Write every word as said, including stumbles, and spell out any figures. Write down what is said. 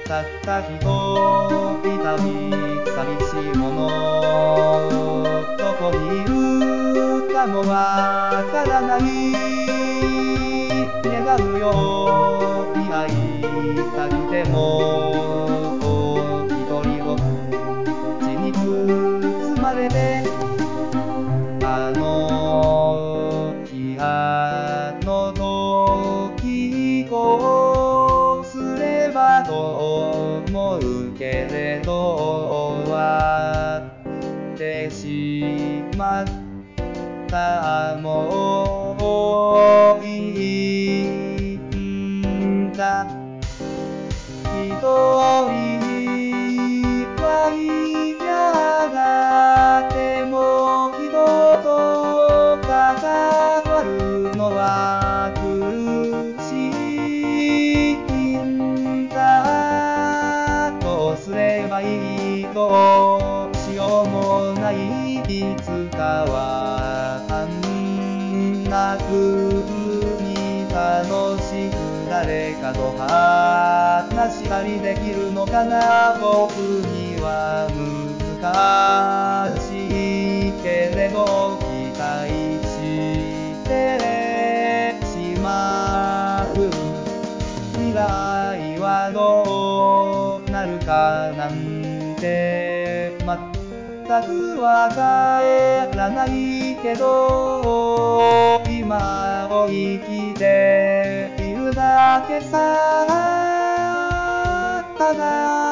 たった一人寂しいものどこにいるかもわからない願うように会いたくても一人ぼっちに包まれてあの日あの時こうすればと思うけれど終わってしまったもういいんだ一人はいやがても人と関わるのは苦しいんだどうすればいいどうしようもないいつかはあんな風に楽しく誰かと話したりできるのかな僕には難しいけれど期待してしまう未来はどうなるかなんて全くわからないけど今を生きているだけさただ